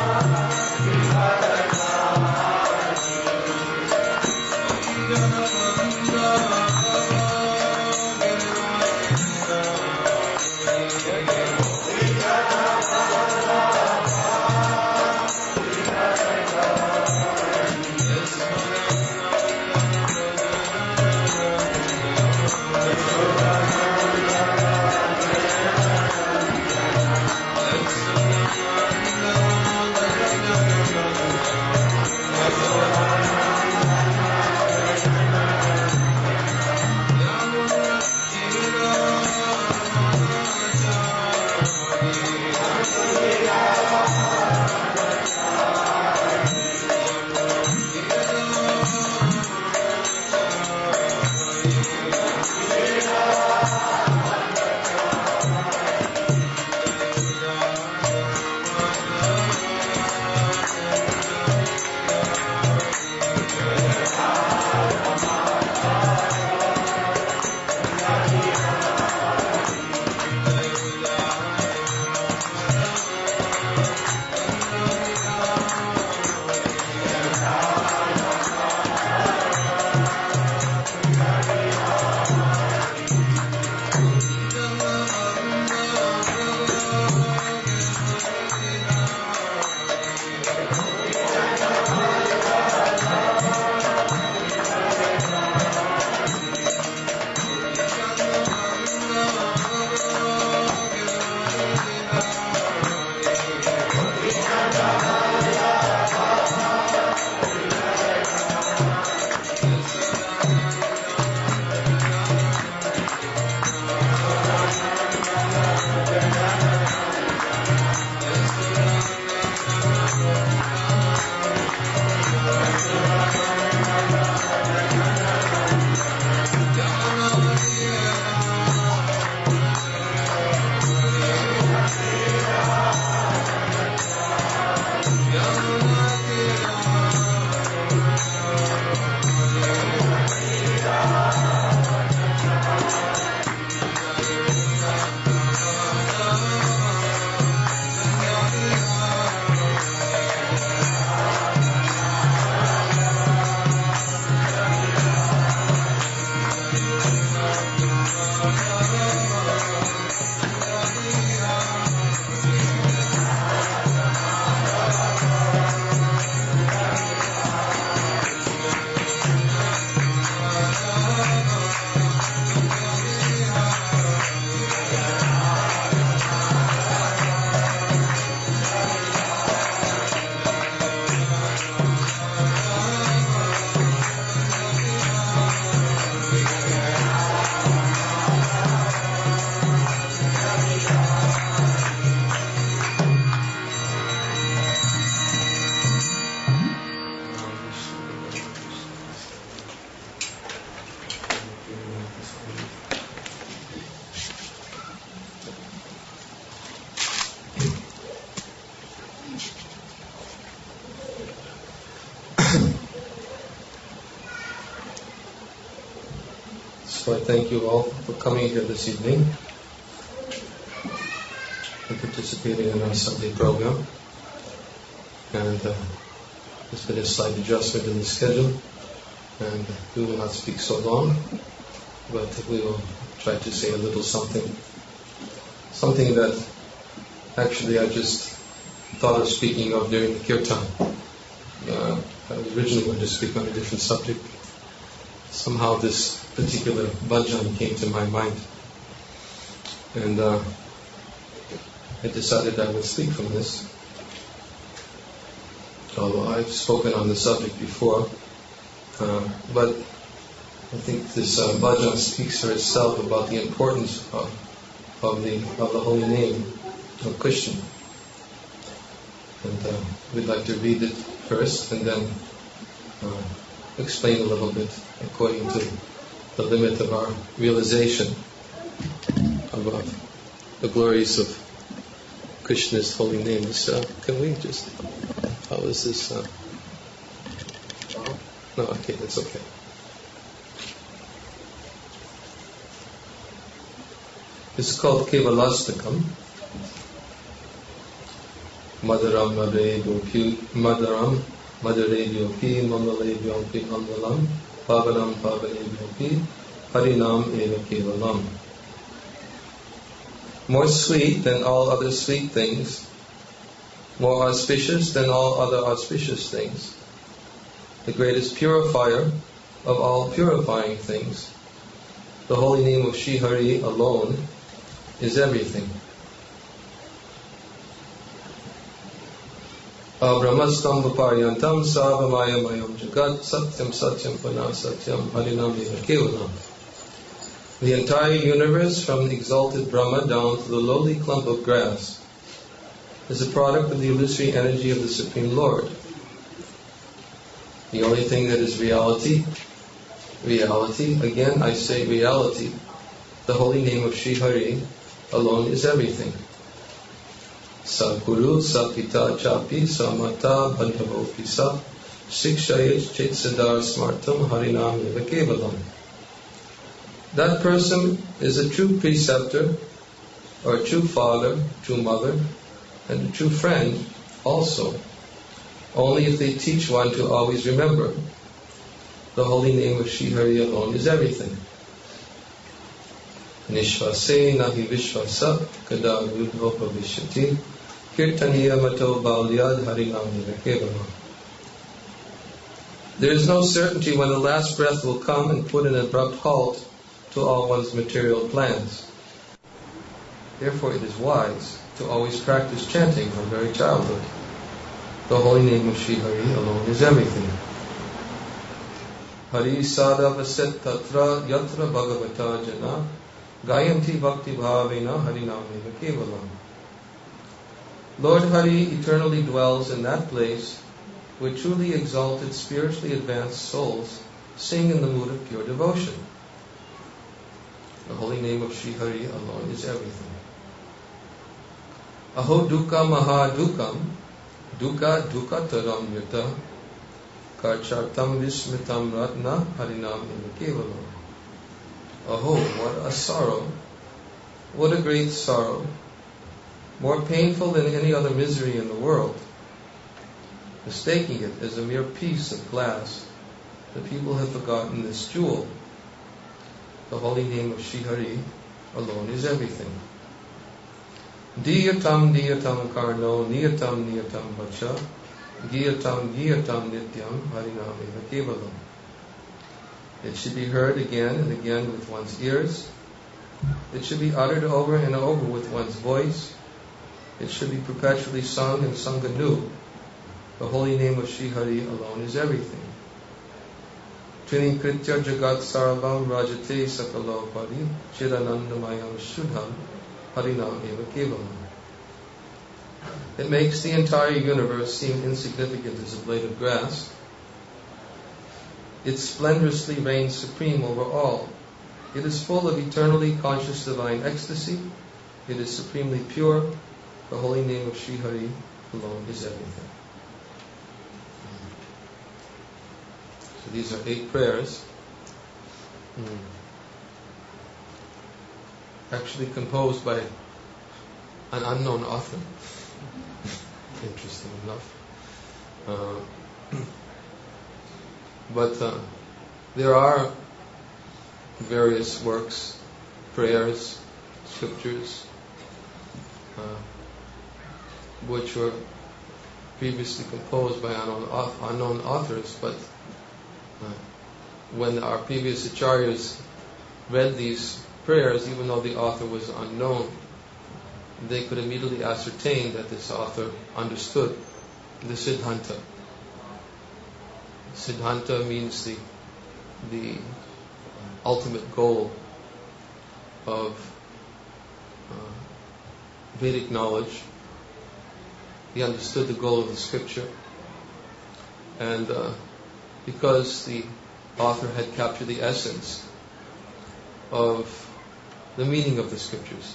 So I thank you all for coming here this evening and participating in our Sunday program. And there's been a slight adjustment in the schedule, and we will not speak so long, but we will try to say a little something that actually I just thought of speaking of during the kirtan. I was originally going to speak on a different subject. Somehow this particular bhajan came to my mind, and I decided I would speak from this. Although I've spoken on the subject before, but I think this bhajan speaks for itself about the importance of the holy name of Krishna. And we'd like to read it first and then explain a little bit according to the limit of our realization of the glories of Krishna's holy name. Can we just... How is this? No, okay, that's okay. This is called Kevalastakam. Madaram Madare Dyopi Mandale Dyopi Mandalam Pavanam Pavane Dyopi Harinam Eva Kevalam. More sweet than all other sweet things, more auspicious than all other auspicious things, the greatest purifier of all purifying things, the holy name of Sri Hari alone is everything. Brahmastam Vaparyantam Savamaya Mayam Jagat Satyam Satyam Pana Satyam Harinam Eva Kevalam. The entire universe, from the exalted Brahma down to the lowly clump of grass, is a product of the illusory energy of the Supreme Lord. The only thing that is reality, again I say reality, the holy name of Sri Hari alone is everything. Sa Guru, Sa Pita, Chapi, Sa Mata, Bandhavo Pisa, Shikshayaj Chetsadar Smartam Harinam Eva Kevalam. That person is a true preceptor, or a true father, true mother, and a true friend also, only if they teach one to always remember the holy name of Sri Hari alone is everything. Nishvase nahi vishvasa kada rudho bhavishyati kirtaniya mato balyad harinam eva kevalam. There is no certainty when the last breath will come and put an abrupt halt to all one's material plans. Therefore it is wise to always practice chanting from very childhood. The holy name of Sri Hari alone is everything. Hari Sada Vaset Tatra Yatra Bhagavata Jana Gayanti Bhakti Bhavena Harinameva Kevalam. Lord Hari eternally dwells in that place where truly exalted, spiritually advanced souls sing in the mood of pure devotion. The holy name of Sri Hari alone is everything. Aho dukkha maha dukkam, dukkha dukkha taram yata, karchartam vismitam ratna harinam kevalam. Aho, what a sorrow, what a great sorrow, more painful than any other misery in the world. Mistaking it as a mere piece of glass, the people have forgotten this jewel. The holy name of Sri Hari alone is everything. Diyatam diyatam karno niyatam niyatam vacha giyatam giyatam nityam harinam eva kevalam. It should be heard again and again with one's ears. It should be uttered over and over with one's voice. It should be perpetually sung and sung anew. The holy name of Sri Hari alone is everything. Trini Kritya Jagat Sarvam Rajate Sakalo Pari Chiranandamayam Shudham Harinam Eva Kevalam. It makes the entire universe seem insignificant as a blade of grass. It splendorously reigns supreme over all. It is full of eternally conscious divine ecstasy. It is supremely pure. The holy name of Sri Hari alone is everything. So these are 8 prayers, actually composed by an unknown author. Interesting enough. But there are various works, prayers, scriptures, which were previously composed by unknown authors, but when our previous acharyas read these prayers, even though the author was unknown, they could immediately ascertain that this author understood the Siddhanta. Siddhanta means the ultimate goal of Vedic knowledge. He understood the goal of the scripture, and because the author had captured the essence of the meaning of the scriptures.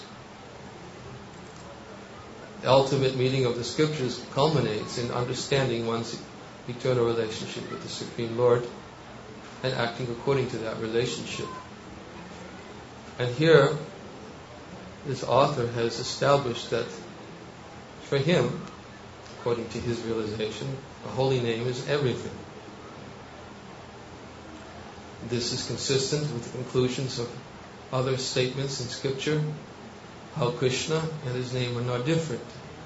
The ultimate meaning of the scriptures culminates in understanding one's eternal relationship with the Supreme Lord and acting according to that relationship. And here, this author has established that for him, according to his realization, the holy name is everything. This is consistent with the conclusions of other statements in scripture, how Krishna and his name are not different.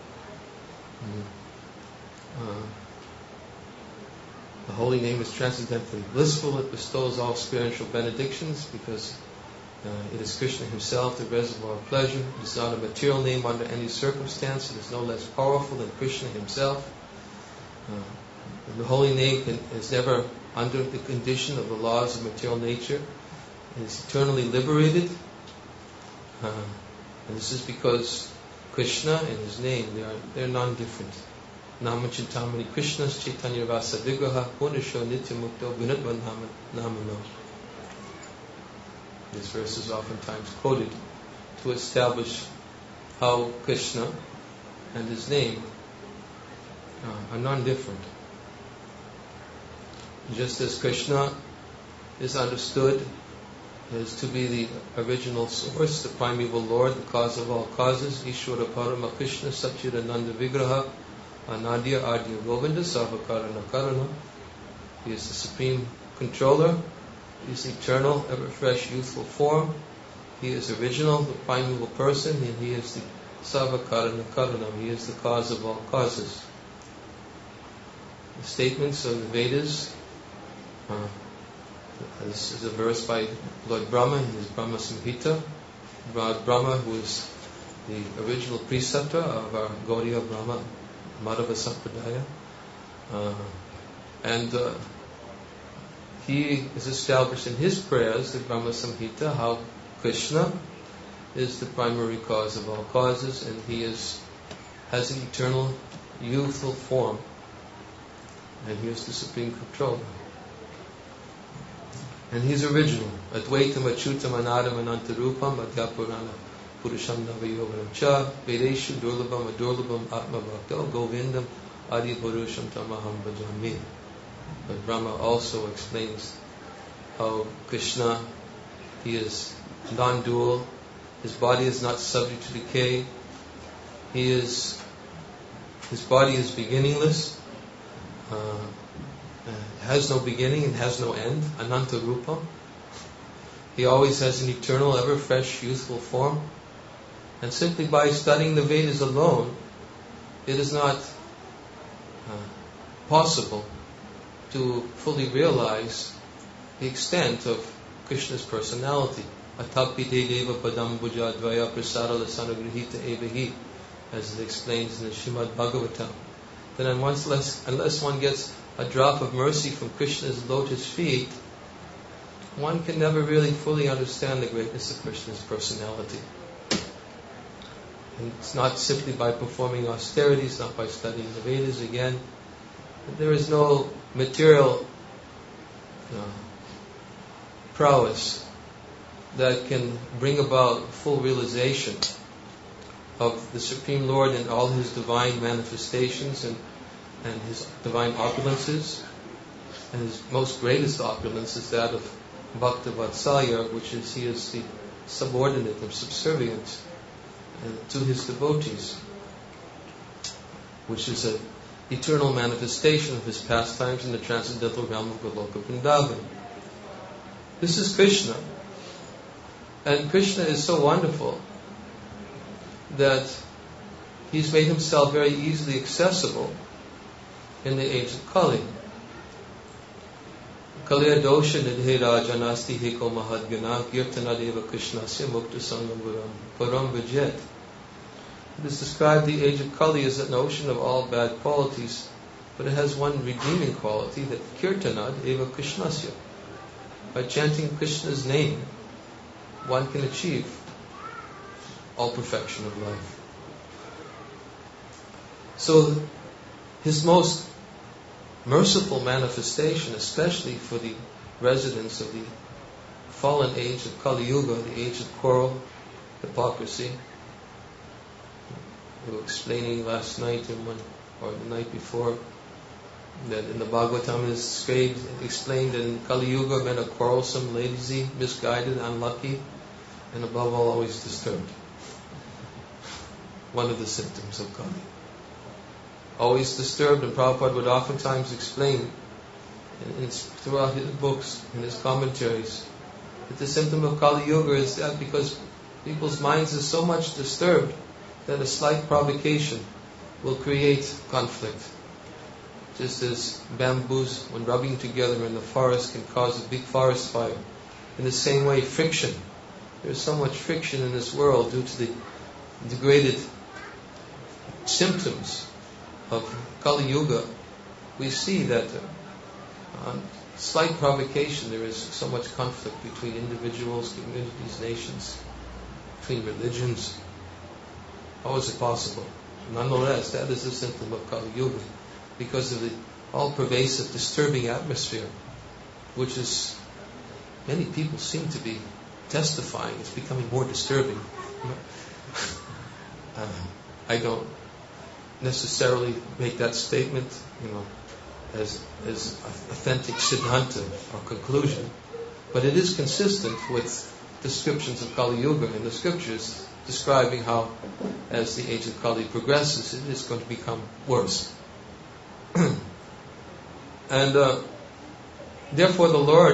The holy name is transcendently blissful. It bestows all spiritual benedictions because it is Krishna himself, the reservoir of pleasure. It is not a material name under any circumstance. It is no less powerful than Krishna himself. The holy name is never under the condition of the laws of material nature. It is eternally liberated. And this is because Krishna and his name, they're non-different. Namachintamani Krishna's Chaitanya Rasa Vigraha Punisho Nitya Mukto Gunatva Namano. This verse is oftentimes quoted to establish how Krishna and his name are non-different. Just as Krishna is understood as to be the original source, the primeval Lord, the cause of all causes, Ishvara Parama Krishna Satchidananda Vigraha Anadya Adya Govinda Sarvakarana Karana. He is the supreme controller. He is eternal, ever-fresh, youthful form. He is original, the primeval person, and he is the Sarvakarana Karanam. He is the cause of all causes. The statements of the Vedas, this is a verse by Lord Brahma in his Brahma Samhita. Lord Brahma, who is the original preceptor of our Gaudiya Brahma Madhava Sampradaya. And he is established in his prayers, the Brahma Samhita, how Krishna is the primary cause of all causes, and he has an eternal, youthful form, and he is the supreme controller. And he's original. Advaitam Achyutam Anadam Anantarupam Adhyapurana Purusham Navayoganam Cha Vedeshu Durlabam Adurlabam Atma Bhakta Govindam Adi Purusham Tamaham Bhajami. But Brahma also explains how Krishna, he is non-dual, his body is not subject to decay, his body is beginningless, has no beginning and has no end, Ananta Rupa. He always has an eternal, ever-fresh, youthful form. And simply by studying the Vedas alone, it is not possible to fully realize the extent of Krishna's personality. Atapi Deva Padam Bhuja Dvaya Prasara Lasana Grihita Evahi, as it explains in the Srimad Bhagavatam. Then unless one gets a drop of mercy from Krishna's lotus feet, one can never really fully understand the greatness of Krishna's personality. And it's not simply by performing austerities, not by studying the Vedas again. There is no material prowess that can bring about full realization of the Supreme Lord and all His divine manifestations and His divine opulences. And His most greatest opulence is that of Bhakta Vatsalya, which is He is the subordinate and subservient to His devotees, which is an eternal manifestation of His pastimes in the transcendental realm of Goloka Vrindavan. This is Krishna. And Krishna is so wonderful that He's made Himself very easily accessible in the age of Kali. Kaliya dosha nidhe rajanasti heko mahadgana kirtanadeva krishnasya mukta sangam param vijet. It is described the age of Kali as an ocean of all bad qualities, but it has one redeeming quality, that kirtanad eva krishnasya. By chanting Krishna's name, one can achieve all perfection of life. So His most merciful manifestation, especially for the residents of the fallen age of Kali Yuga, the age of quarrel, hypocrisy. We were explaining last night or the night before that in the Bhagavatam it is explained that in Kali Yuga men are quarrelsome, lazy, misguided, unlucky, and above all always disturbed. One of the symptoms of Kali. always disturbed, and Prabhupada would oftentimes explain throughout his books and his commentaries that the symptom of Kali Yuga is that because people's minds are so much disturbed that a slight provocation will create conflict. Just as bamboos, when rubbing together in the forest, can cause a big forest fire. In the same way, friction. There's so much friction in this world due to the degraded symptoms of Kali Yuga. We see that on slight provocation there is so much conflict between individuals, communities, nations, between religions. How is it possible? Nonetheless, that is a symptom of Kali Yuga, because of the all-pervasive, disturbing atmosphere, which is, many people seem to be testifying, it's becoming more disturbing. I don't necessarily make that statement, as authentic siddhanta or conclusion, but it is consistent with descriptions of Kali Yuga in the scriptures, describing how, as the age of Kali progresses, it is going to become worse. And therefore the Lord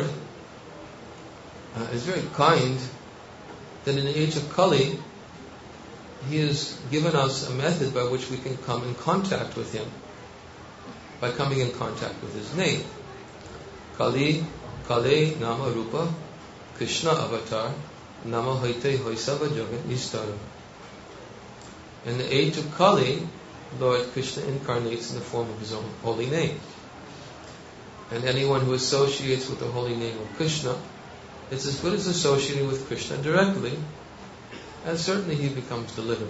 is very kind that in the age of Kali, He has given us a method by which we can come in contact with Him, by coming in contact with His name. Kali Nama Rupa Krishna Avatar Nama Haite Hoisava Jagat Istara. In the age of Kali, Lord Krishna incarnates in the form of His own holy name. And anyone who associates with the holy name of Krishna, it's as good as associating with Krishna directly, and certainly he becomes delivered.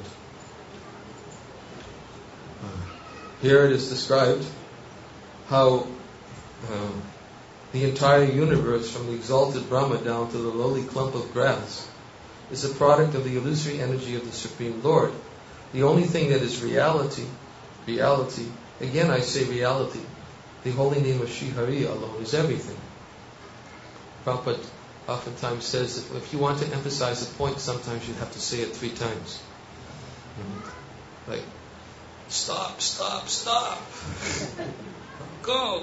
Here it is described how the entire universe, from the exalted Brahma down to the lowly clump of grass, is a product of the illusory energy of the Supreme Lord. The only thing that is reality, again I say reality, the holy name of Sri Hari alone is everything. Prabhupada oftentimes says that if you want to emphasize a point, sometimes you have to say it 3 times. Like, stop. Go.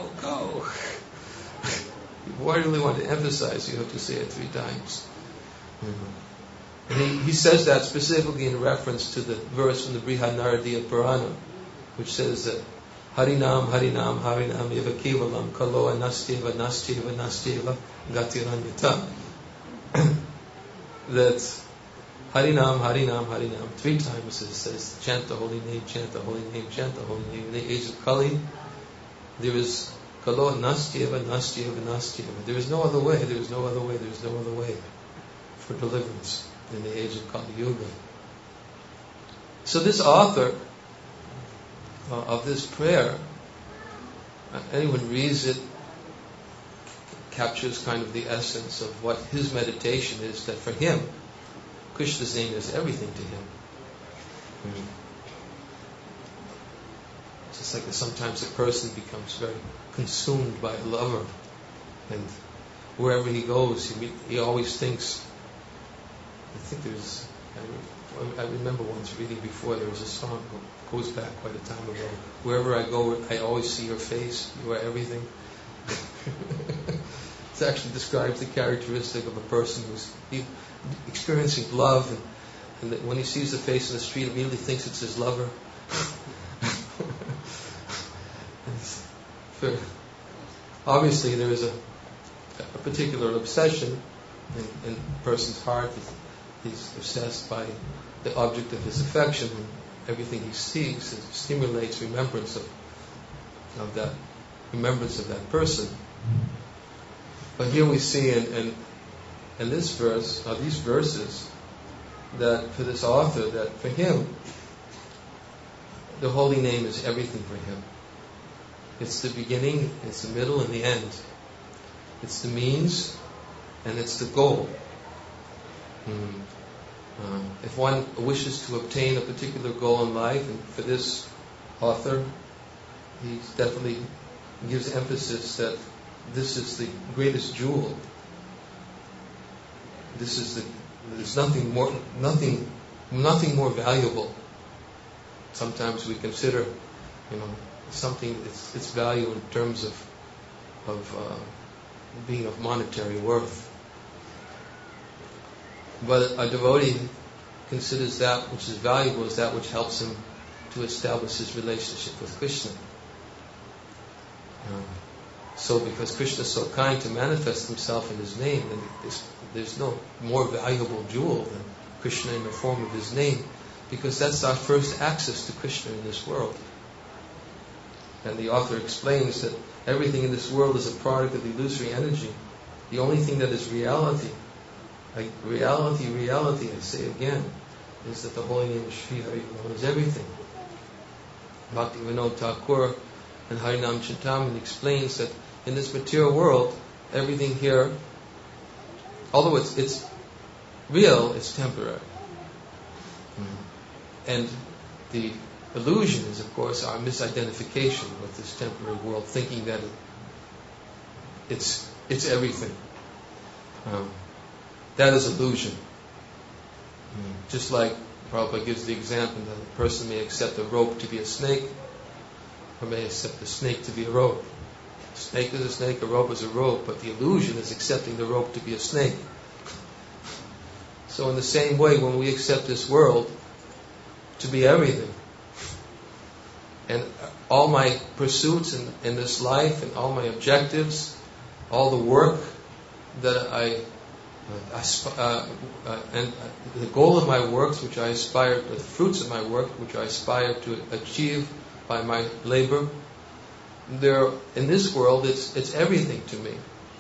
If you really want to emphasize, you have to say it 3 times. And he says that specifically in reference to the verse from the Brihad Naradiya Purana, which says that Harinam Eva Kevalam Kalo Nastyeva Gatiranyata. That Harinam 3 times it says, chant the holy name, chant the holy name, chant the holy name. In the age of Kali, there is Kalo Nastyeva. There is no other way for deliverance in the age of Kali Yuga. So this author of this prayer, anyone reads it, captures kind of the essence of what his meditation is, that for him, Krishna's name is everything to him. It's just like sometimes a person becomes very consumed by a lover, and wherever he goes, he always thinks, I remember once reading before, there was a song that goes back quite a time ago. Wherever I go, I always see your face. You are everything. It actually describes the characteristic of a person who's experiencing love, and that when he sees the face in the street, immediately thinks it's his lover. Obviously, there is a particular obsession in a person's heart. He's obsessed by the object of his affection, and everything he sees stimulates remembrance of that person. But here we see in this verse, these verses, that for this author, that for him, the holy name is everything for him. It's the beginning, it's the middle, and the end. It's the means, and it's the goal. If one wishes to obtain a particular goal in life, and for this author, he definitely gives emphasis that this is the greatest jewel. There's nothing more valuable. Sometimes we consider something, its value in terms of being of monetary worth. But a devotee considers that which is valuable as that which helps him to establish his relationship with Krishna. So because Krishna is so kind to manifest himself in his name, then there's no more valuable jewel than Krishna in the form of his name, because that's our first access to Krishna in this world. And the author explains that everything in this world is a product of illusory energy. The only thing that is reality, like reality, I say again, is that the holy name of Sri Hari is everything. Bhaktivinoda Thakur and Harinam Chintamani explains that in this material world, everything here, although it's real, it's temporary. And the illusion is, of course, our misidentification with this temporary world, thinking that it's everything. That is illusion. Just like Prabhupada gives the example that a person may accept a rope to be a snake, or may accept a snake to be a rope. A snake is a snake, a rope is a rope, but the illusion is accepting the rope to be a snake. So in the same way, when we accept this world to be everything, and all my pursuits in this life, and all my objectives, all the work that and the goal of my works, which I aspire, the fruits of my work, which I aspire to achieve by my labor, in this world, it's everything to me.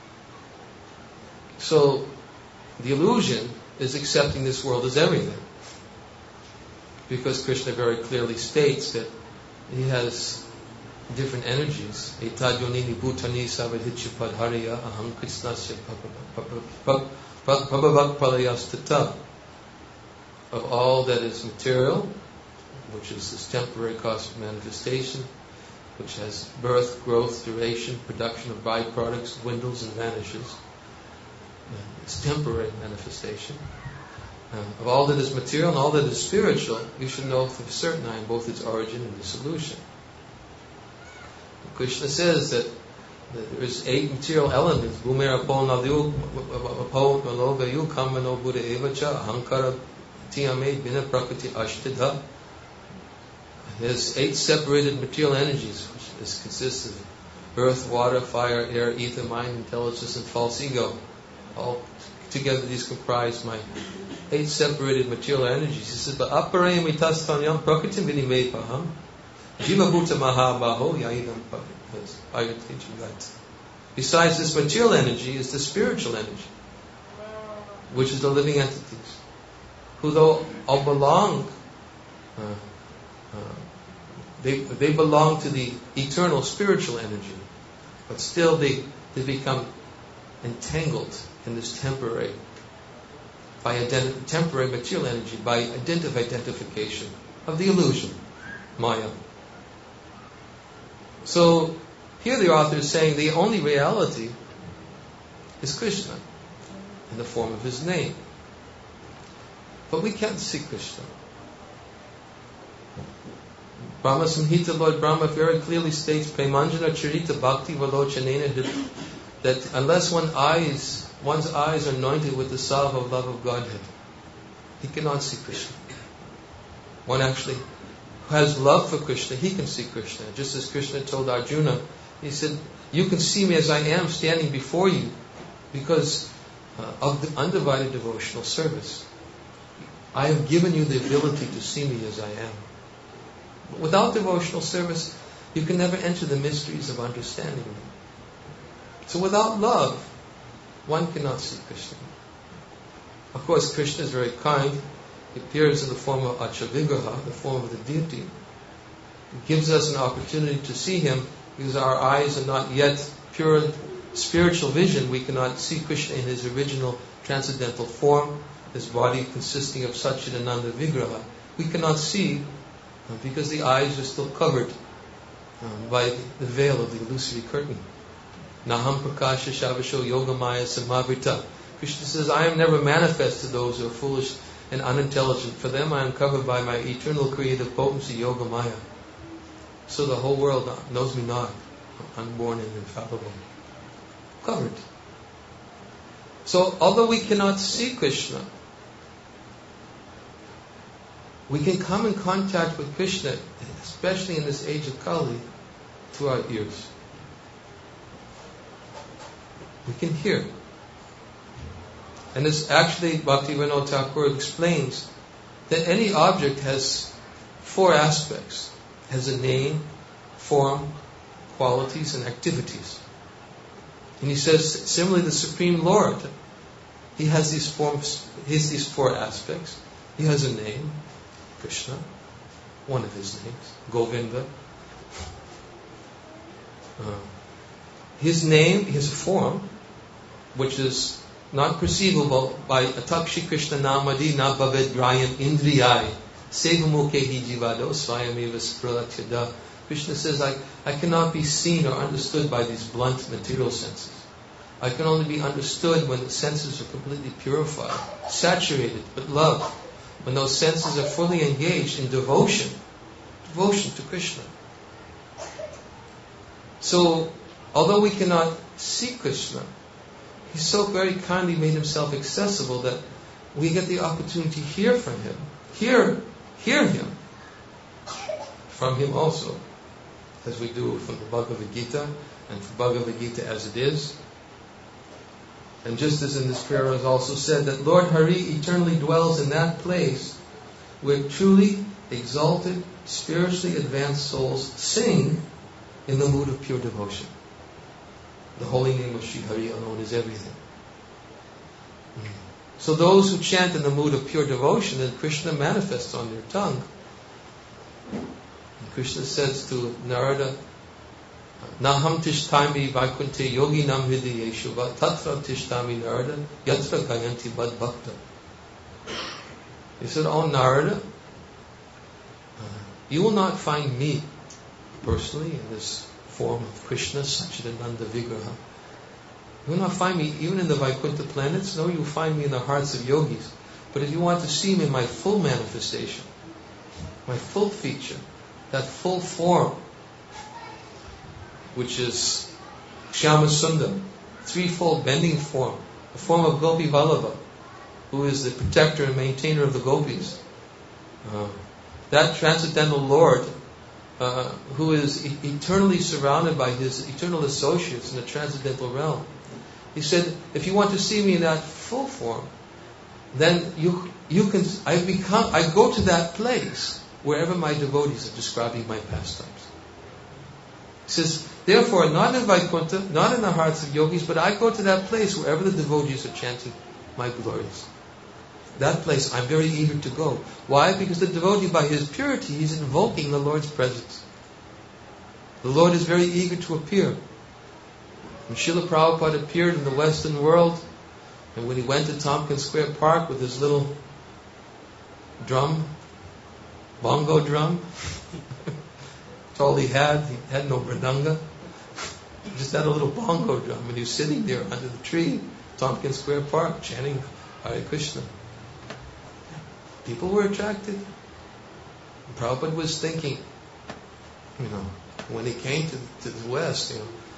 So the illusion is accepting this world as everything, because Krishna very clearly states that he has different energies. Etadyonini bhutani savadhichyapadharya aham krishnasya pabhavak pralayastata. Of all that is material, which is this temporary cosmic manifestation, which has birth, growth, duration, production of byproducts, dwindles and vanishes. It's temporary manifestation. Of all that is material and all that is spiritual, you should know for certain I am both its origin and dissolution. Krishna says that there is 8 material elements. Bhumera polnadyu polnalogayu kamano buddha evacha ahankara tiyame bina prakriti ashtadha. There's 8 separated material energies, which consists of earth, water, fire, air, ether, mind, intelligence, and false ego. All together these comprise my 8 separated material energies. He says, but aparayam itastanyam prakritim vinimepaham jiva bhuta mahabaho yaidam prakritim. Besides this material energy is the spiritual energy, which is the living entities, who though all belong, they belong to the eternal spiritual energy, but still they become entangled in this temporary material energy by identification of the illusion, Maya. So here the author is saying the only reality is Krishna in the form of his name. But we can't see Krishna. Brahma Samhita, Lord Brahma very clearly states, Premanjana Charita Bhakti Valochanena, that unless one's eyes are anointed with the salve of love of Godhead, he cannot see Krishna. One actually has love for Krishna, he can see Krishna. Just as Krishna told Arjuna, he said, you can see me as I am standing before you because of the undivided devotional service. I have given you the ability to see me as I am. But without devotional service, you can never enter the mysteries of understanding me. So without love, one cannot see Krishna. Of course, Krishna is very kind. He appears in the form of Achavigraha, the form of the deity. It gives us an opportunity to see him because our eyes are not yet pure spiritual vision. We cannot see Krishna in his original transcendental form, his body consisting of Satchidananda Vigraha. We cannot see because the eyes are still covered by the veil of the illusory curtain. Naham prakasha shavasho yogamaya samavrita. Krishna says, I am never manifest to those who are foolish and unintelligent. For them I am covered by my eternal creative potency, yogamaya. so the whole world knows me not, unborn and infallible. Covered. So, although we cannot see Krishna, we can come in contact with Krishna, especially in this age of Kali, through our ears. We can hear. And this actually, Bhaktivinoda Thakur explains that any object has 4 aspects. It has a name, form, qualities, and activities. And he says, similarly, the Supreme Lord, He has these forms, He has these 4 aspects. He has a name, Krishna, one of His names, Govinda. His name, His form, which is not perceivable by Atakshi Krishna Namadi na bhaved grayam indriyai sevamukhehi jivado swayameva spralatyada. Krishna says, I cannot be seen or understood by these blunt material senses. I can only be understood when the senses are completely purified, saturated with love, when those senses are fully engaged in devotion to Krishna. So, although we cannot see Krishna, He so very kindly made Himself accessible that we get the opportunity to hear from Him. Hear Him from Him also, as we do from the Bhagavad Gita, and from Bhagavad Gita as it is. And just as in this prayer is also said that Lord Hari eternally dwells in that place where truly exalted, spiritually advanced souls sing in the mood of pure devotion. The holy name of Sri Hari alone is everything. So those who chant in the mood of pure devotion, then Krishna manifests on their tongue. And Krishna says to Narada, Naham tishtami vaikunte yogi nam hridayeshu va tatra tishtami Narada yatra gayanti bad bhakta. He said, Oh Narada, you will not find me personally in this form of Krishna, Satchidananda Vigraha. You will not find me even in the Vaikuntha planets. No, you will find me in the hearts of yogis. But if you want to see me in my full manifestation, my full feature, that full form, which is Shyama Sundar, threefold bending form, the form of Gopi Vallabha, who is the protector and maintainer of the gopis. That transcendental Lord, who is eternally surrounded by His eternal associates in the transcendental realm. He said, if you want to see me in that full form, then you can. I go to that place wherever my devotees are describing my pastimes. He says, therefore, not in Vaikuntha, not in the hearts of yogis, but I go to that place wherever the devotees are chanting my glories. That place I'm very eager to go. Why? Because the devotee, by his purity, he's invoking the Lord's presence. The Lord is very eager to appear. When Srila Prabhupada appeared in the Western world, and when he went to Tompkins Square Park with his little drum, bongo drum, that's all he had no mridanga. He just had a little bongo drum, and he was sitting there under the tree, Tompkins Square Park, chanting Hare Krishna. People were attracted. And Prabhupada was thinking, when he came to the West,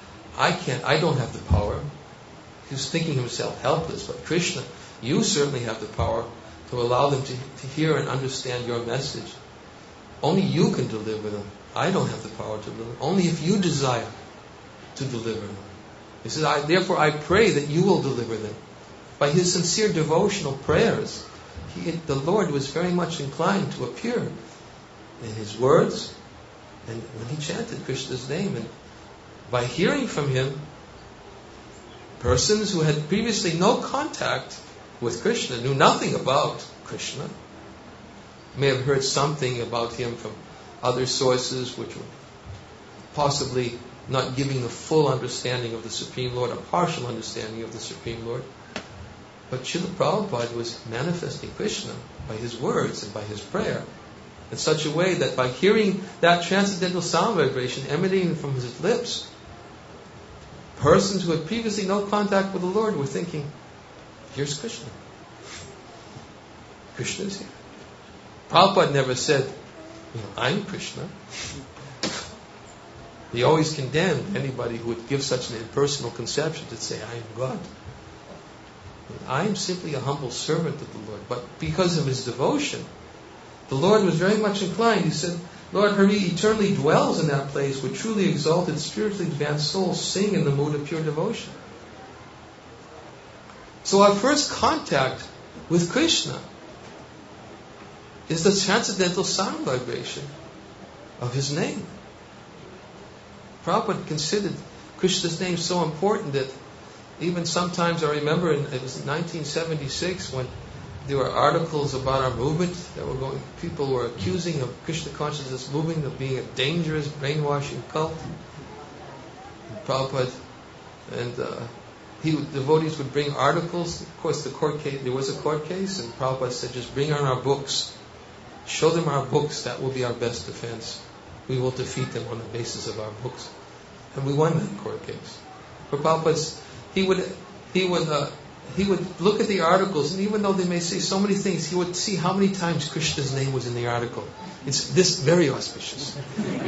I don't have the power. He was thinking himself helpless, but Krishna, you certainly have the power to allow them to hear and understand your message. Only you can deliver them. I don't have the power to deliver them. Only if you desire to deliver them. He said, therefore I pray that you will deliver them. By his sincere devotional prayers, the Lord was very much inclined to appear in His words and when He chanted Krishna's name. And by hearing from Him, persons who had previously no contact with Krishna, knew nothing about Krishna, may have heard something about Him from other sources which were possibly not giving a full understanding of the Supreme Lord, a partial understanding of the Supreme Lord. But Srila Prabhupada was manifesting Krishna by his words and by his prayer in such a way that by hearing that transcendental sound vibration emanating from his lips, persons who had previously no contact with the Lord were thinking, here's Krishna. Krishna is here. Prabhupada never said, I'm Krishna. He always condemned anybody who would give such an impersonal conception to say, I am God. I am simply a humble servant of the Lord. But because of his devotion, the Lord was very much inclined. He said, Lord Hari eternally dwells in that place where truly exalted, spiritually advanced souls sing in the mood of pure devotion. So our first contact with Krishna is the transcendental sound vibration of his name. Prabhupada considered Krishna's name so important that even sometimes I remember it was 1976 when there were articles about our movement that were going, people were accusing of Krishna consciousness movement of being a dangerous brainwashing cult. And Prabhupada and devotees would bring articles. Of course, there was a court case, and Prabhupada said, just bring on our books. Show them our books. That will be our best defense. We will defeat them on the basis of our books. And we won that court case. For Prabhupada, he would look at the articles, and even though they may say so many things, he would see how many times Krishna's name was in the article. It's this very auspicious.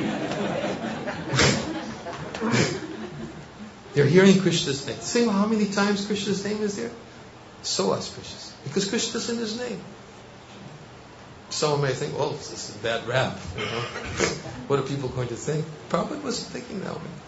They're hearing Krishna's name. See how many times Krishna's name is there? So auspicious. Because Krishna's in his name. Someone may think, oh, this is a bad rap. You know? What are people going to think? Prabhupada wasn't thinking that way.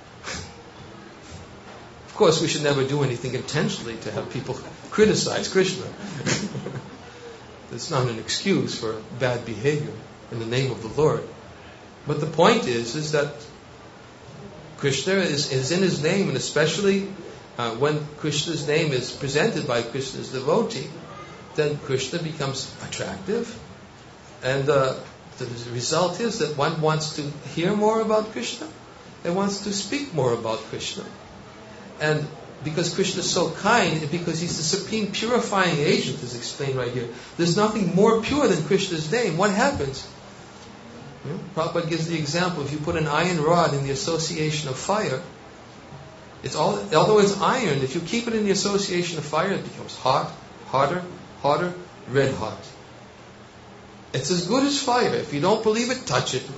Of course, we should never do anything intentionally to have people criticize Krishna. It's not an excuse for bad behavior in the name of the Lord. But the point is that Krishna is in his name, and especially when Krishna's name is presented by Krishna's devotee, then Krishna becomes attractive. And the result is that one wants to hear more about Krishna and wants to speak more about Krishna. And because Krishna is so kind, and because he's the supreme purifying agent, as explained right here, there's nothing more pure than Krishna's name. What happens? Prabhupada gives the example, if you put an iron rod in the association of fire, although it's iron, if you keep it in the association of fire, it becomes hot, hotter, hotter, red hot. It's as good as fire. If you don't believe it, touch it.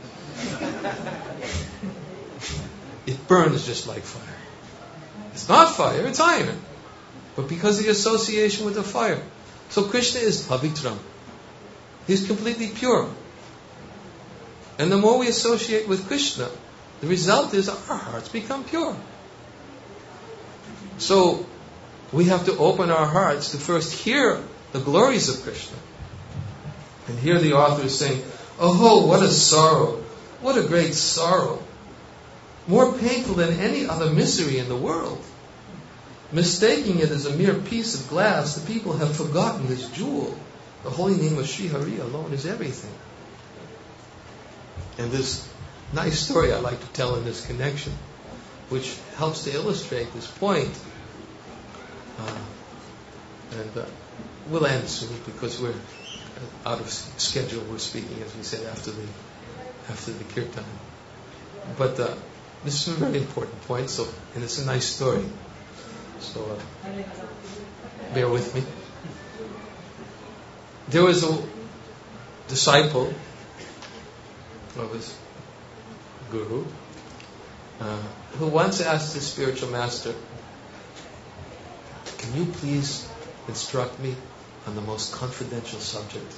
It burns just like fire. It's not fire, it's iron. But because of the association with the fire. So Krishna is Pavitram. He's completely pure. And the more we associate with Krishna, the result is our hearts become pure. So we have to open our hearts to first hear the glories of Krishna. And here the author is saying, oh, what a sorrow. What a great sorrow. More painful than any other misery in the world. Mistaking it as a mere piece of glass, the people have forgotten this jewel. The holy name of Sri Hari alone is everything. And this nice story I like to tell in this connection, which helps to illustrate this point. We'll end soon because we're out of schedule. We're speaking, as we said, after the kirtan. But this is a very important point. And it's a nice story. So bear with me. There was a disciple of his guru who once asked his spiritual master, can you please instruct me on the most confidential subject?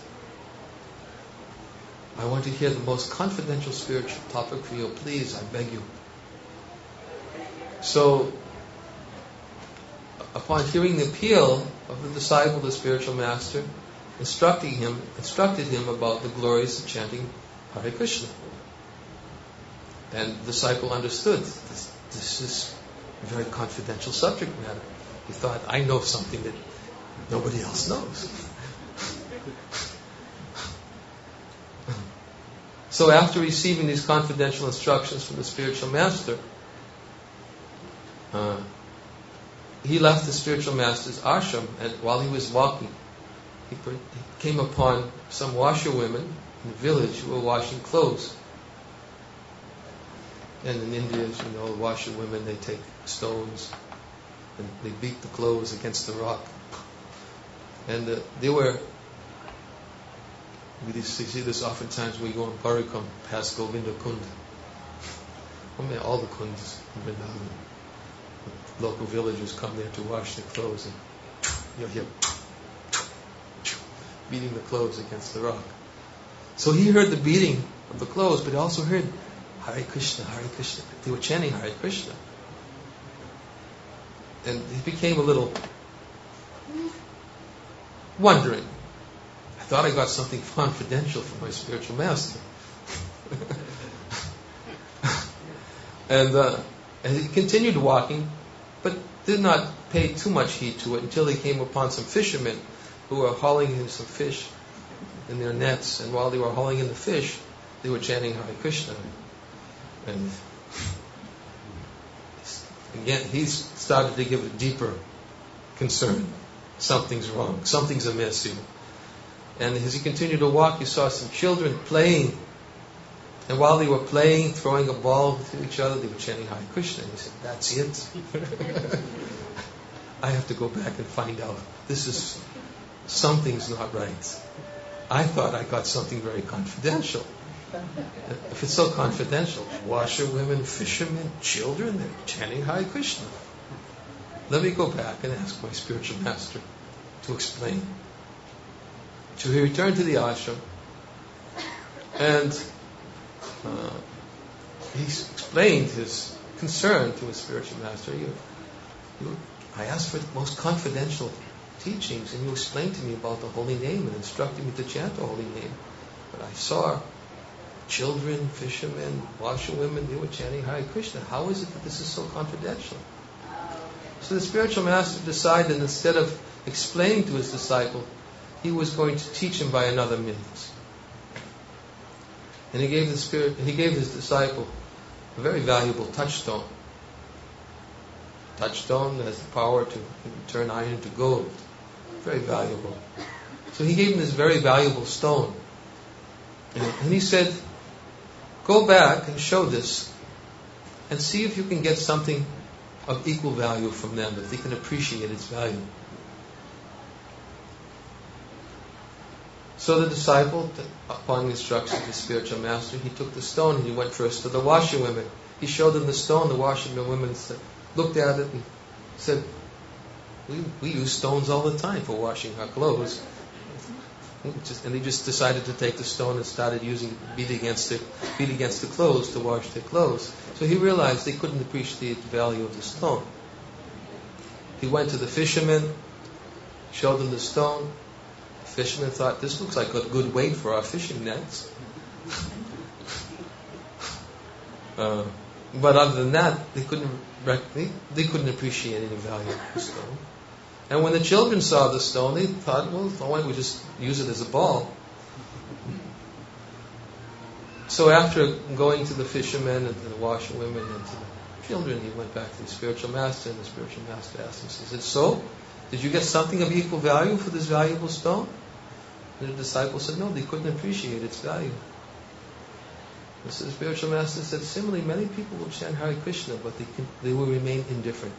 I want to hear the most confidential spiritual topic for you. Please, I beg you. So, upon hearing the appeal of the disciple, the spiritual master, instructed him about the glories of chanting Hare Krishna. And the disciple understood this is a very confidential subject matter. He thought, I know something that nobody else knows. So after receiving these confidential instructions from the spiritual master, he left the spiritual master's ashram, and while he was walking, he came upon some washerwomen in the village who were washing clothes. And in India, as you know, washerwomen, they take stones and they beat the clothes against the rock. And they were, we see this oftentimes when we go in Parikam, past Govinda Kund. all the kundis in Vrindavan, local villagers come there to wash their clothes, and you'll hear beating the clothes against the rock. So he heard the beating of the clothes, but he also heard Hare Krishna, Hare Krishna. They were chanting Hare Krishna. And he became a little wondering. I thought I got something confidential from my spiritual master. And he continued walking, but did not pay too much heed to it until he came upon some fishermen who were hauling in some fish in their nets. And while they were hauling in the fish, they were chanting Hare Krishna. And again, he started to give a deeper concern. Something's wrong. Something's amiss here. And as he continued to walk, he saw some children playing. And while they were playing, throwing a ball to each other, they were chanting Hare Krishna. And he said, that's it. I have to go back and find out. Something's not right. I thought I got something very confidential. If it's so confidential, washerwomen, fishermen, children, they're chanting Hare Krishna. Let me go back and ask my spiritual master to explain. So he returned to the ashram, and he explained his concern to his spiritual master. I asked for the most confidential teachings, and you explained to me about the holy name and instructed me to chant the holy name. But I saw children, fishermen, washerwomen, they were chanting Hare Krishna. How is it that this is so confidential? So the spiritual master decided, instead of explaining to his disciple, he was going to teach him by another means. And he gave his disciple a very valuable touchstone. Touchstone has the power to turn iron to gold. Very valuable. So he gave him this very valuable stone. And he said, go back and show this and see if you can get something of equal value from them, if they can appreciate its value. So the disciple, upon the instruction of the spiritual master, he took the stone and he went first to the washerwomen. He showed them the stone. The washerwomen looked at it and said, we use stones all the time for washing our clothes. And they just decided to take the stone and started using it, beat against the clothes to wash their clothes. So he realized they couldn't appreciate the value of the stone. He went to the fishermen, showed them the stone. The fishermen thought, this looks like a good weight for our fishing nets. But other than that, they couldn't appreciate any value of the stone. And when the children saw the stone, they thought, well, why don't we just use it as a ball? So after going to the fishermen and to the washerwomen and to the children, he went back to the spiritual master, and the spiritual master asked him, he said, so, did you get something of equal value for this valuable stone? And the disciple said, no, they couldn't appreciate its value. And so the spiritual master said, similarly, many people will chant Hare Krishna, but they will remain indifferent.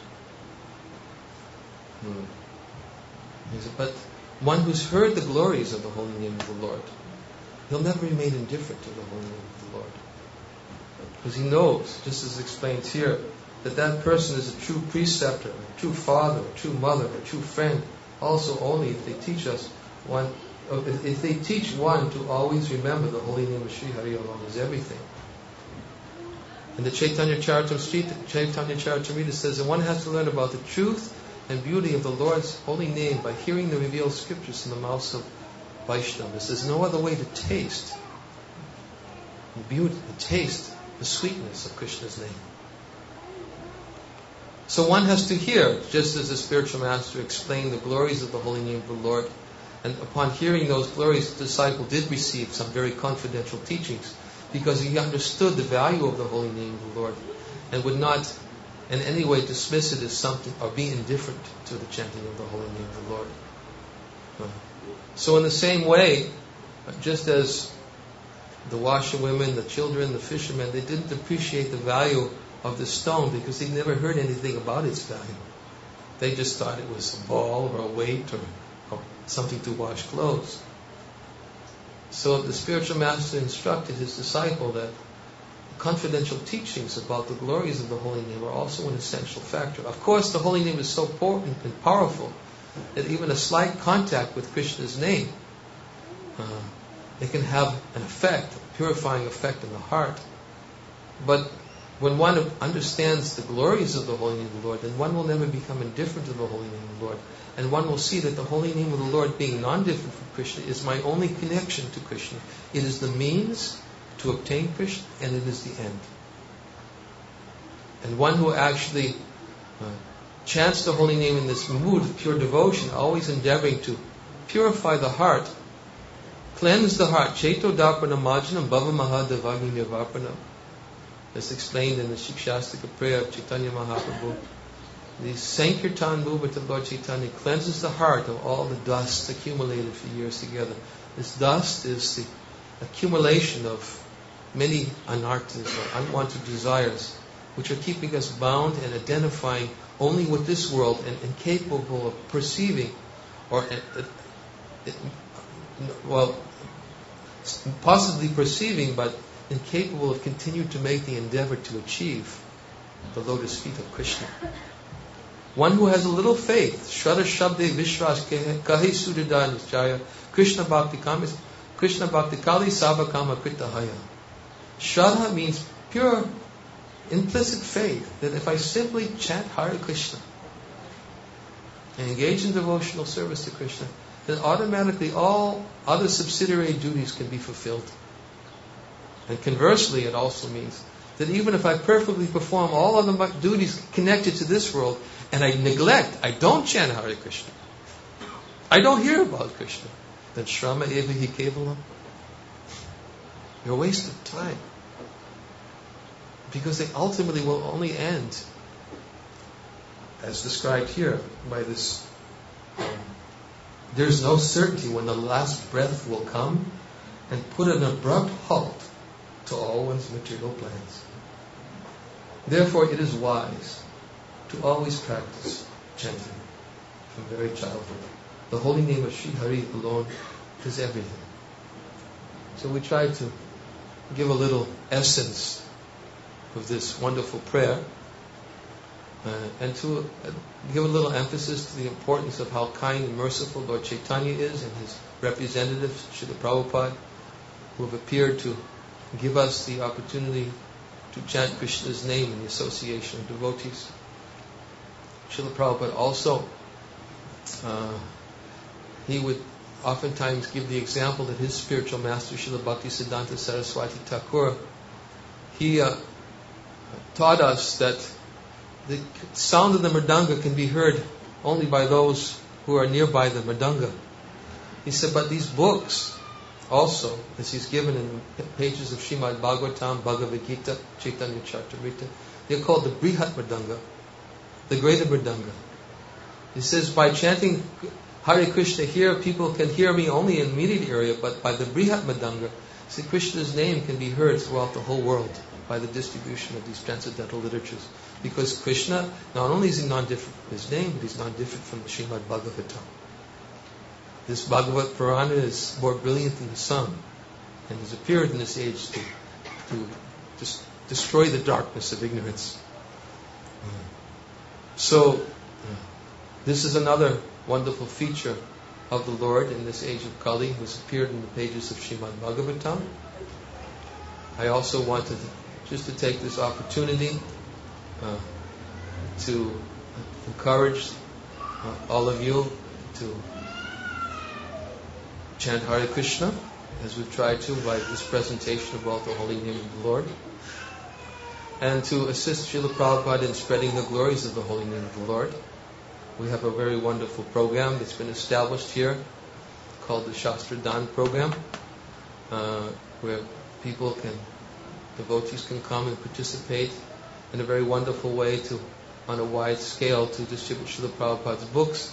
He said, but one who's heard the glories of the holy name of the Lord, he'll never remain indifferent to the holy name of the Lord. Because he knows, just as explained here, that person is a true preceptor, a true father, a true mother, a true friend. Also only if they teach one to always remember the holy name of Sri Hari alone is everything. And the Chaitanya Charitamrita says that one has to learn about the truth and beauty of the Lord's holy name by hearing the revealed scriptures in the mouths of Vaishnavas. There's no other way to taste the beauty, the sweetness of Krishna's name. So one has to hear, just as the spiritual master explained the glories of the holy name of the Lord, and upon hearing those glories, the disciple did receive some very confidential teachings, because he understood the value of the holy name of the Lord, and would not in any way dismiss it as something, or be indifferent to the chanting of the holy name of the Lord. So in the same way, just as the washerwomen, the children, the fishermen, they didn't appreciate the value of the stone because they never heard anything about its value. They just thought it was a ball or a weight or something to wash clothes. So the spiritual master instructed his disciple that the confidential teachings about the glories of the holy name are also an essential factor. Of course, the holy name is so potent and powerful that even a slight contact with Krishna's name, it can have an effect, a purifying effect in the heart. But when one understands the glories of the holy name of the Lord, then one will never become indifferent to the holy name of the Lord. And one will see that the holy name of the Lord, being non-different from Krishna, is my only connection to Krishna. It is the means to obtain Krishna, and it is the end. And one who actually chants the holy name in this mood of pure devotion, always endeavoring to purify the heart, cleanse the heart. Cheto darpana majnam bhava mahadavagni nivarpanam. That's explained in the Shikshastika prayer of Chaitanya Mahaprabhu. The Sankirtan movement of Lord Chaitanya cleanses the heart of all the dust accumulated for years together. This dust is the accumulation of many anarthas or unwanted desires, which are keeping us bound and identifying only with this world and incapable of perceiving or possibly perceiving, but incapable of continuing to make the endeavor to achieve the lotus feet of Krishna. One who has a little faith, Shraddha Shabde Vishwas Kahi Sudhida Nisjaya, Krishna Bhakti Kali Sabha Kama Kritahaya. Shraddha means pure, implicit faith that if I simply chant Hare Krishna and engage in devotional service to Krishna, then automatically all other subsidiary duties can be fulfilled. And conversely, it also means that even if I perfectly perform all other duties connected to this world, and I don't chant Hare Krishna, I don't hear about Krishna, then Shrama Evahi Kevalam, you're a waste of time. Because they ultimately will only end, as described here, by this, there's no certainty when the last breath will come and put an abrupt halt to all one's material plans. Therefore, it is wise to always practice chanting from very childhood. The holy name of Sri Hari alone is everything. So we try to give a little essence of this wonderful prayer and to give a little emphasis to the importance of how kind and merciful Lord Chaitanya is and his representatives, Srila Prabhupada, who have appeared to give us the opportunity to chant Krishna's name in the association of devotees. Srila Prabhupada also, he would oftentimes give the example that his spiritual master, Srila Bhaktisiddhanta Saraswati Thakur, he taught us that the sound of the mridanga can be heard only by those who are nearby the mridanga. He said, but these books also, as he's given in the pages of Srimad Bhagavatam, Bhagavad Gita, Chaitanya Charitamrita, they're called the Brihat Mridanga, the greater mridanga. He says, by chanting Hare Krishna here, people can hear me only in the immediate area, but by the Brihat Mridanga, see, Krishna's name can be heard throughout the whole world by the distribution of these transcendental literatures. Because Krishna, not only is he non-different from his name, but he's non-different from the Srimad Bhagavatam. This Bhagavad Purana is more brilliant than the sun and has appeared in this age to destroy the darkness of ignorance. So, this is another wonderful feature of the Lord in this age of Kali, who has appeared in the pages of Srimad Bhagavatam. I also wanted just to take this opportunity to encourage all of you to chant Hare Krishna, as we've tried to by this presentation about the holy name of the Lord, and to assist Srila Prabhupada in spreading the glories of the holy name of the Lord. We have a very wonderful program that's been established here called the Shastra Dan program, where devotees can come and participate in a very wonderful way on a wide scale to distribute Srila Prabhupada's books.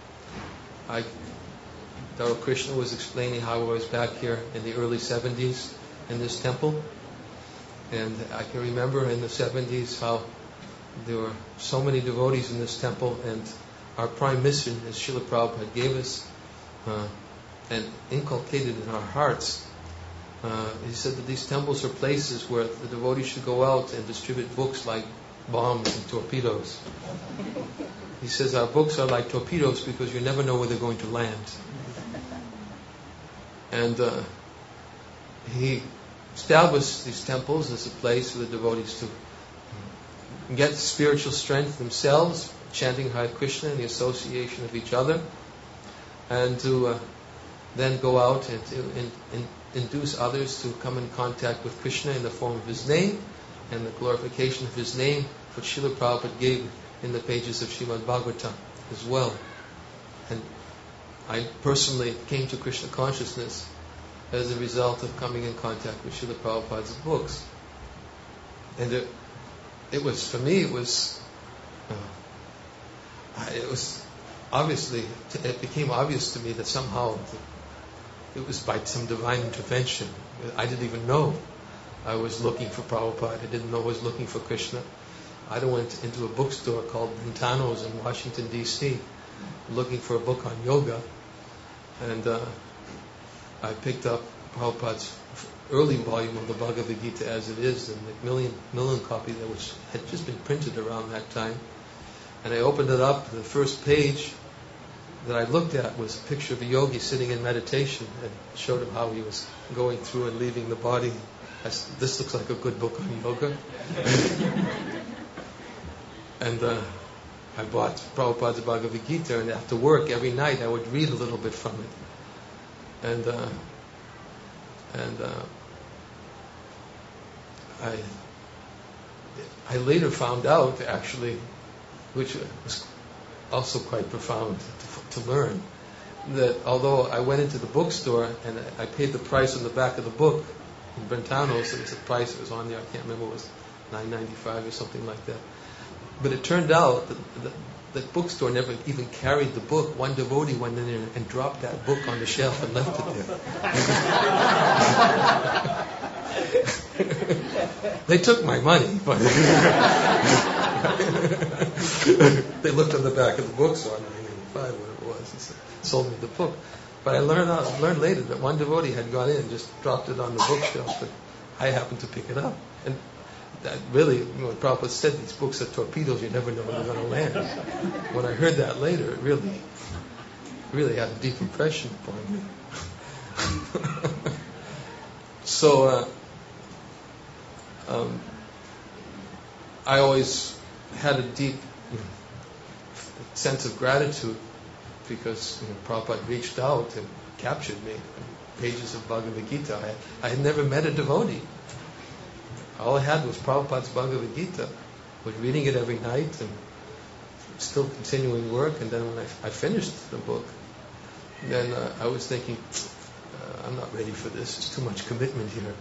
Dara Krishna was explaining how I was back here in the early 70s in this temple, and I can remember in the 70s how there were so many devotees in this temple, and our prime mission, as Srila Prabhupada gave us and inculcated in our hearts, He said that these temples are places where the devotees should go out and distribute books like bombs and torpedoes. He says our books are like torpedoes because you never know where they're going to land. And he established these temples as a place for the devotees to get spiritual strength themselves, chanting Hare Krishna and the association of each other, and to then go out and induce others to come in contact with Krishna in the form of His name and the glorification of His name, which Srila Prabhupada gave in the pages of Srimad Bhagavatam as well. And I personally came to Krishna consciousness as a result of coming in contact with Srila Prabhupada's books. And it was, for me, it was obviously, it became obvious to me that somehow it was by some divine intervention. I didn't even know I was looking for Prabhupada. I didn't know I was looking for Krishna. I went into a bookstore called Brentano's in Washington, D.C., looking for a book on yoga. And I picked up Prabhupada's early volume of the Bhagavad Gita as it is, the Macmillan copy that had just been printed around that time. And I opened it up. The first page that I looked at was a picture of a yogi sitting in meditation, and showed him how he was going through and leaving the body. I said, this looks like a good book on yoga. And I bought Prabhupada's Bhagavad Gita, and after work every night I would read a little bit from it. And I later found out, actually, which was also quite profound to learn, that although I went into the bookstore and I paid the price on the back of the book in Brentano's, it was the price that was on there, I can't remember, it was $9.95 or something like that. But it turned out that the bookstore never even carried the book. One devotee went in there and dropped that book on the shelf and left it there. They took my money, but they looked on the back of the book, so $9.95, whatever it was, and sold me the book. But I learned later that one devotee had gone in and just dropped it on the bookshelf, but I happened to pick it up. And that really, when Prabhupada said these books are torpedoes, you never know when they're going to land. When I heard that later, it really had a deep impression upon me. So, I always had a deep sense of gratitude because Prabhupada reached out and captured me. Pages of Bhagavad Gita. I had never met a devotee. All I had was Prabhupada's Bhagavad Gita. I was reading it every night and still continuing work. And then when I finished the book, then I was thinking, I'm not ready for this. There's too much commitment here.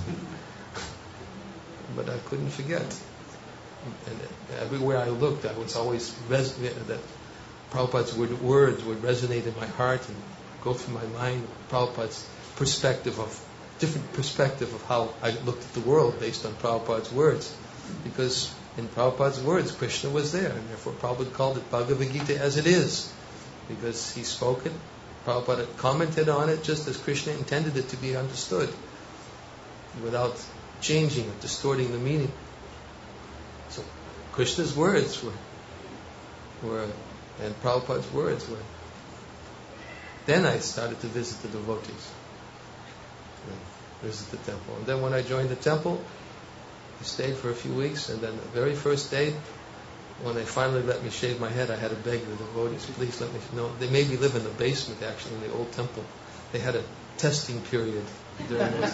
But I couldn't forget. And everywhere I looked, I was always that Prabhupada's words would resonate in my heart and go through my mind. Prabhupada's different perspective of how I looked at the world based on Prabhupada's words. Because in Prabhupada's words, Krishna was there, and therefore Prabhupada called it Bhagavad Gita as it is. Because he spoke it, Prabhupada commented on it just as Krishna intended it to be understood, without changing or distorting the meaning. So Krishna's words were and Prabhupada's words were. Then I started to visit the devotees. Visit the temple. And then when I joined the temple, I stayed for a few weeks, and then the very first day, when they finally let me shave my head, I had to beg the devotees, please let me know. They made me live in the basement, actually, in the old temple. They had a testing period during this.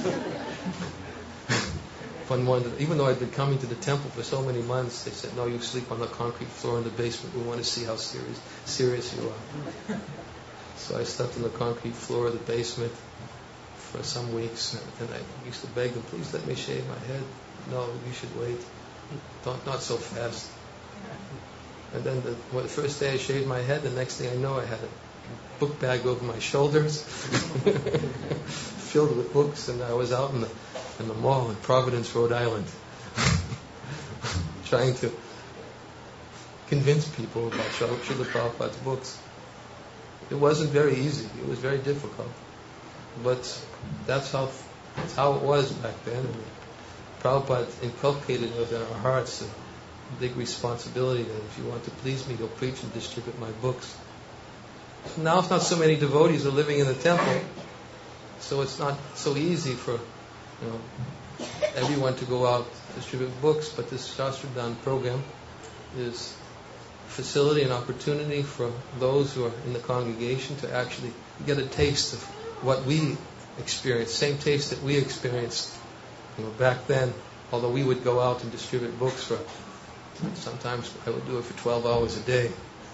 Even though I'd been coming to the temple for so many months, they said, no, you sleep on the concrete floor in the basement. We want to see how serious you are. So I slept on the concrete floor of the basement for some weeks, and I used to beg them, please let me shave my head. No, you should wait. Not so fast. And then the first day I shaved my head, the next thing I know I had a book bag over my shoulders filled with books, and I was out in the mall in Providence, Rhode Island trying to convince people about Srila Prabhupada's books. It wasn't very easy. It was very difficult. But that's how That's how it was back then. And Prabhupada inculcated within our hearts a big responsibility that if you want to please me, go preach and distribute my books. Now it's not so many devotees are living in the temple, so it's not so easy for everyone to go out and distribute books, but this Shastradhan program is a facility and opportunity for those who are in the congregation to actually get a taste of what we experienced, same taste that we experienced back then, although we would go out and distribute books for, sometimes I would do it for 12 hours a day,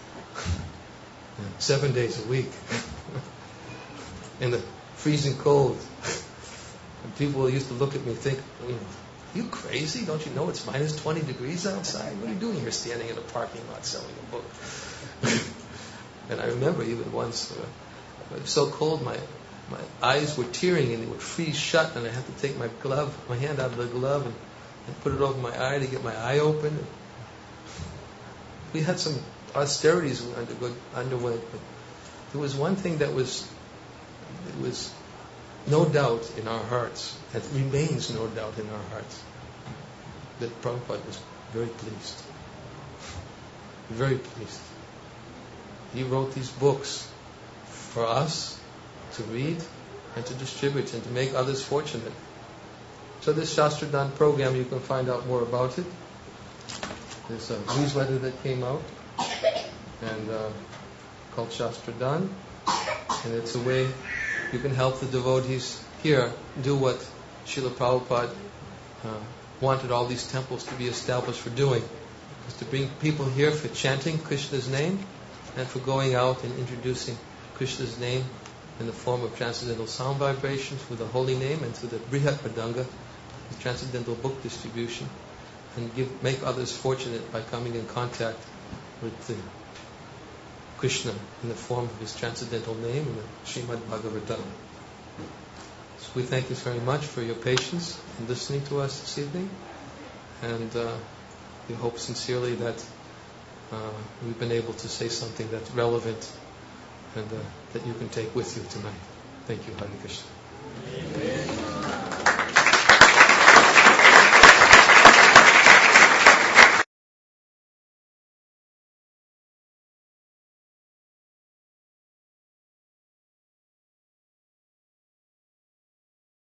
7 days a week, in the freezing cold. And people used to look at me and think, you crazy? Don't you know it's minus 20 degrees outside? What are you doing here standing in a parking lot selling a book? And I remember even once, it was so cold, my eyes were tearing and they would freeze shut, and I had to take my hand out of the glove and put it over my eye to get my eye open. And we had some austerities we underwent, but there was one thing that was no doubt in our hearts, that remains no doubt in our hearts, that Prabhupada was very pleased. Very pleased. He wrote these books for us to read and to distribute and to make others fortunate. So this Shastradhan program, you can find out more about it. There's a newsletter that came out and called Shastradhan, and it's a way you can help the devotees here do what Srila Prabhupada wanted all these temples to be established for doing, is to bring people here for chanting Krishna's name and for going out and introducing Krishna's name in the form of transcendental sound vibrations with the holy name, and through the Brihat Mridanga, the transcendental book distribution, and make others fortunate by coming in contact with the Krishna in the form of his transcendental name in the Srimad Bhagavatam. So we thank you very much for your patience in listening to us this evening, and we hope sincerely that we've been able to say something that's relevant and that you can take with you tonight. Thank you, Hare Krishna. Amen.